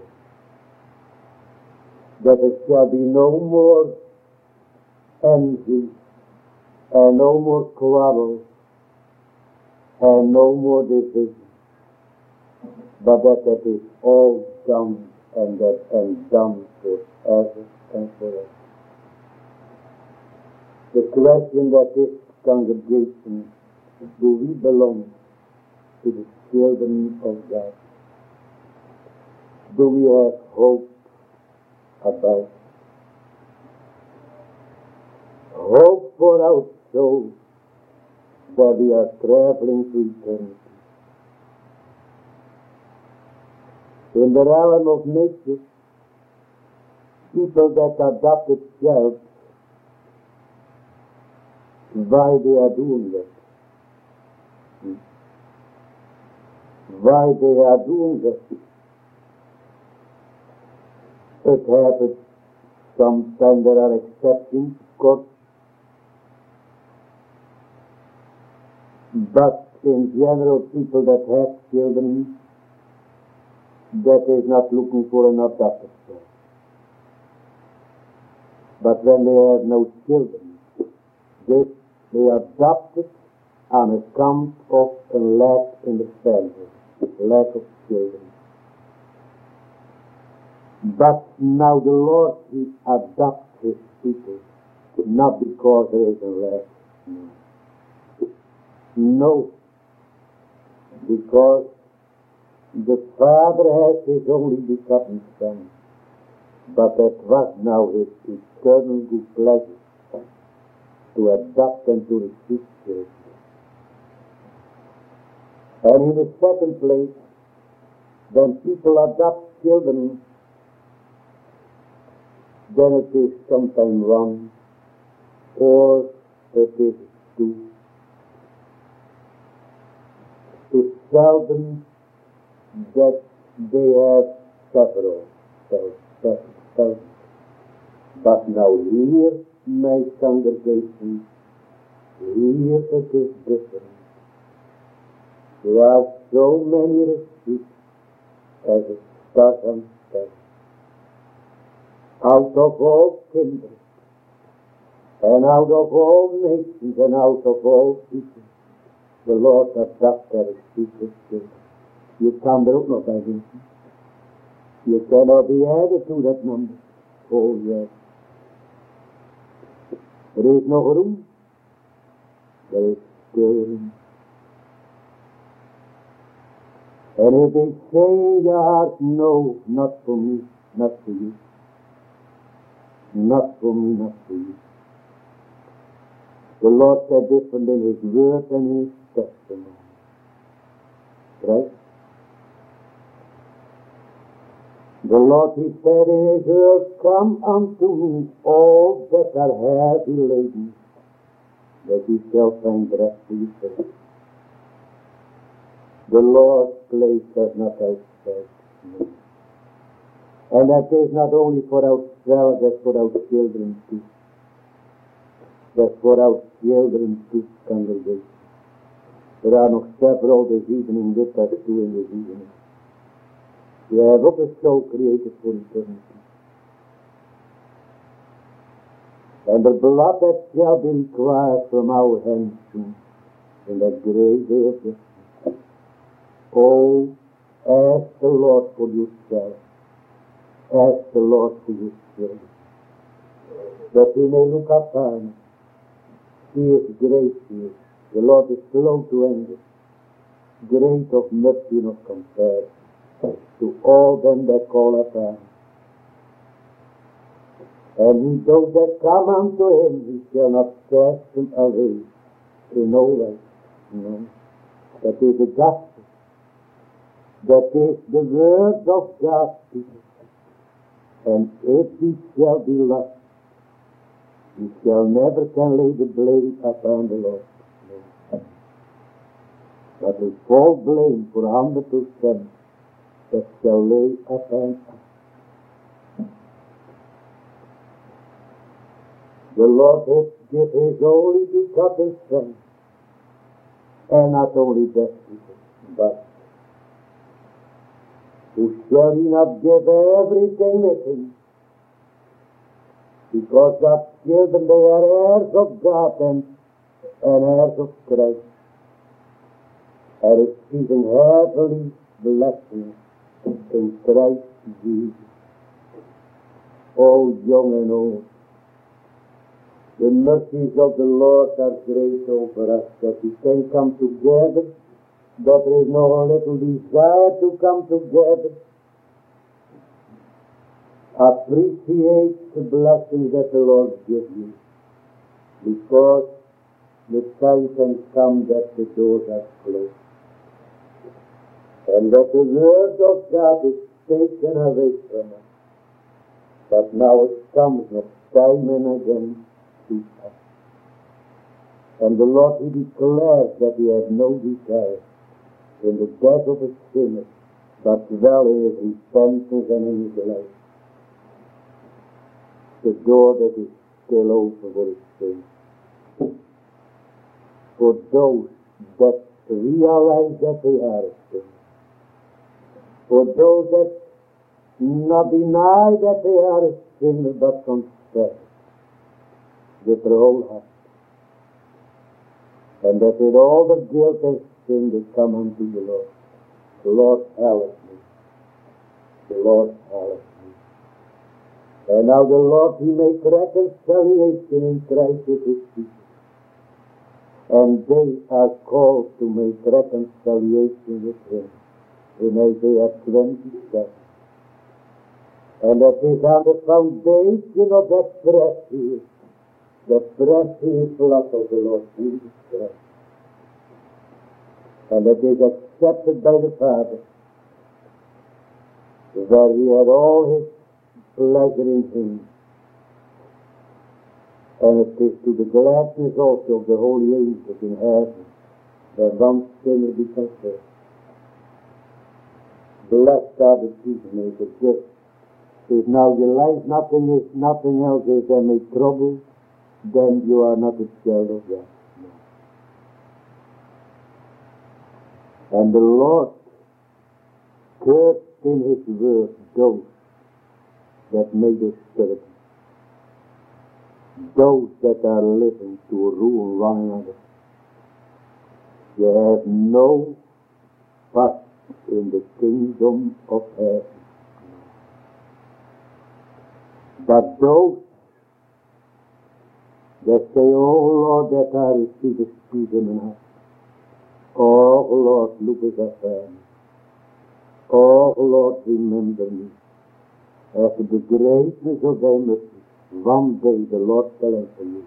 That there shall be no more envy, and no more quarrel, and no more division, but that is all done and done forever and forever. The question that this congregation, do we belong to the children of God? Do we have hope about? Hope for our souls that we are traveling to eternity. In the realm of nature, people that adopted child, why they are doing that? Why they are doing that? It happens sometimes there are exceptions, of course. But in general, people that have children, that is not looking for an adopted child. But when they have no children, they adopt it on account of a lack in the family, lack of children. But now the Lord, he adopts his people, not because there is a lack. No, because the Father has his only begotten Son, but that was now his eternal good pleasure to adopt and to receive children. And in the second place, when people adopt children, then it is sometimes wrong, or it is too. It's seldom that they have several. But now here, my congregation, here it is different. There are so many receipts as a start and step. Out of all kindred, and out of all nations, and out of all people, the Lord adopts their secret children. You kan er ook nog bij doen. You cannot be added to that number. Oh yes. Er is nog room. There is still room. And if they say in your heart, no, not for me, not for you. Not for me, not for you. The Lord said different in his word and in his testimony. Right? The Lord, he said in his word, come unto me, all that are heavy laden, that ye shall find rest for your souls. The Lord's place does not outside me. And that is not only for ourselves, that's for our children too. That's for our children too, congregation. There are nog several this evening, dit as too in this evening. We have ook a soul created for eternity. And the blood that shall be required from our hands soon, in that great day of judgment. Oh, ask the Lord for yourself. Ask the Lord for your children. that we may look upon. He is gracious. The Lord is slow to anger, great of mercy and of compassion to all them that call upon. And those that come unto him, he shall not cast them away in no way. No. That is the gospel. That is the word of God. And if he shall be lost, he shall never can lay the blame upon the Lord. No. But the full blame for 100% that shall lay upon us. The Lord has given his only begotten Son, and not only that, but who shall he not give everything with him? Because God's children, they are heirs of God and heirs of Christ, and receiving heavenly blessings in Christ Jesus. Oh, young and old, the mercies of the Lord are great over us, that we can come together, that there is no little desire to come together. Appreciate the blessings that the Lord gives you, because the time can come that the doors are closed, and that the word of God is taken away from us. But now it comes of time and again to us. And the Lord, he declares that he has no desire in the death of a sinner, but well in his repentance and in his life. The door that is still open for his sin. For those that realize that they are a sinner. For those that not deny that they are a sinner, but confess with their whole heart. And that with all the guilt and sin they come unto the Lord. The Lord help me. The Lord help me. And now the Lord, he make reconciliation in Christ with his people. And they are called to make reconciliation with him in Isaiah 27. And that is on the foundation of that precious, the precious blood of the Lord Jesus Christ. And that is accepted by the Father, where he had all his pleasure in him. And it is to the gladness also of the holy angels in heaven that one sinner becomes saved. Blessed are the peacemakers. Just if now your life nothing else is than a trouble, then you are not a child of God. No. And the Lord cursed in his word those that make disturbance, those that are living to rule one another. You have no part in the kingdom of heaven. But those that say, oh Lord, that I receive a speed in my heart. Oh Lord, look at that me. Oh Lord, remember me. After the greatness of thy mercy, one day the Lord shall answer you.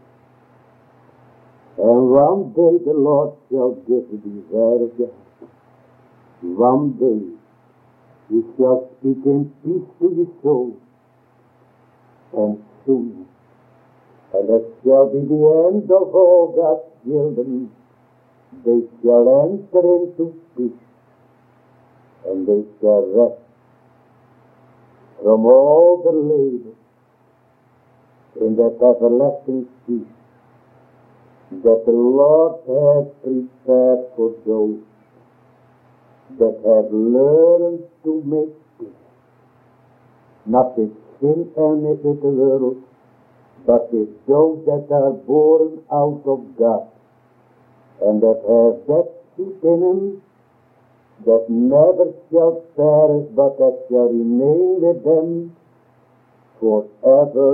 And one day the Lord shall give the desire of your heart. One day he shall speak in peace to your soul. And soon, and that shall be the end of all God's children, they shall enter into peace, and they shall rest from all the labor in that everlasting peace that the Lord has prepared for those that have learned to make peace, not with sin and with the world, but with those that are born out of God, and that have that seed in them that never shall perish, but that shall remain with them forever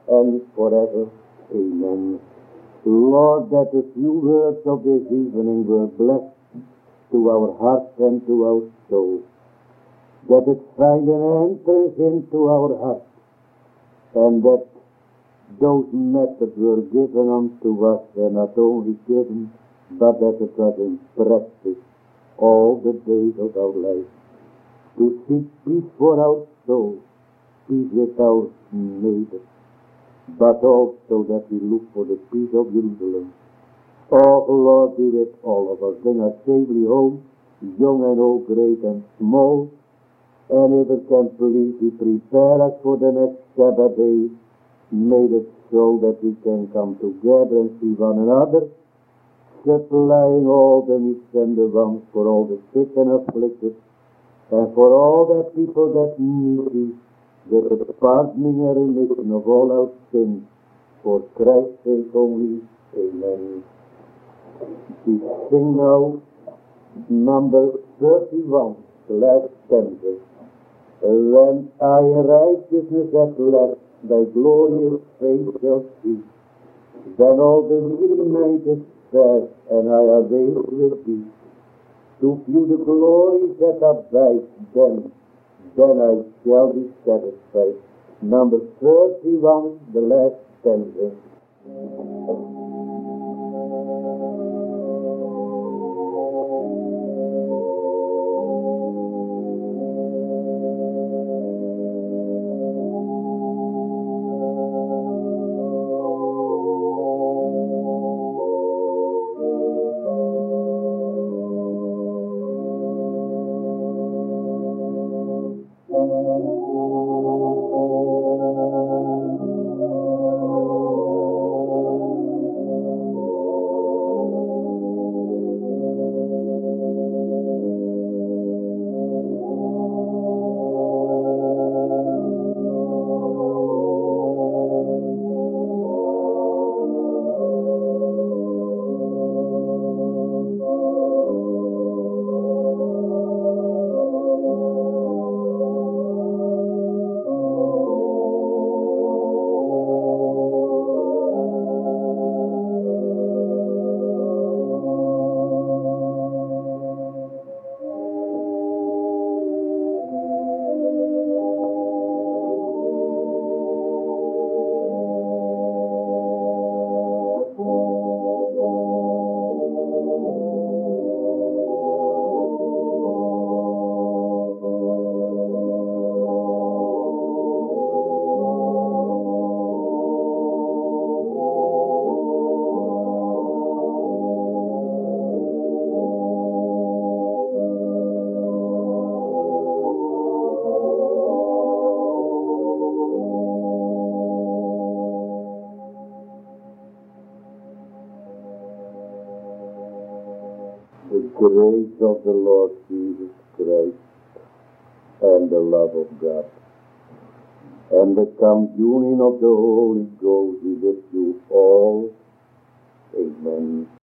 and forever. Amen. Lord, that the few words of this evening were blessed to our heart and to our soul, that it find an entrance into our heart, and that those methods were given unto us, and not only given, but that it was in practice all the days of our life, to seek peace for our soul, peace with our neighbor, but also that we look for the peace of Jerusalem. Oh Lord, be with all of us. Bring us safely home, young and old, great and small. And if it can please you, prepare us for the next Sabbath day. Made it so that we can come together and see one another, supplying all the needs and the wants for all the sick and afflicted, and for all the people that need the pardoning and remission of all our sins, for Christ's sake only. Amen. We sing now number 31, the last stanza. When I righteousness at last thy glorious face shall see, then all the weary night is sped, and I awake with thee. To view the glories that abide, then I shall be satisfied. Number 31, the last stanza. The grace of the Lord Jesus Christ, and the love of God, and the communion of the Holy Ghost be with you all. Amen.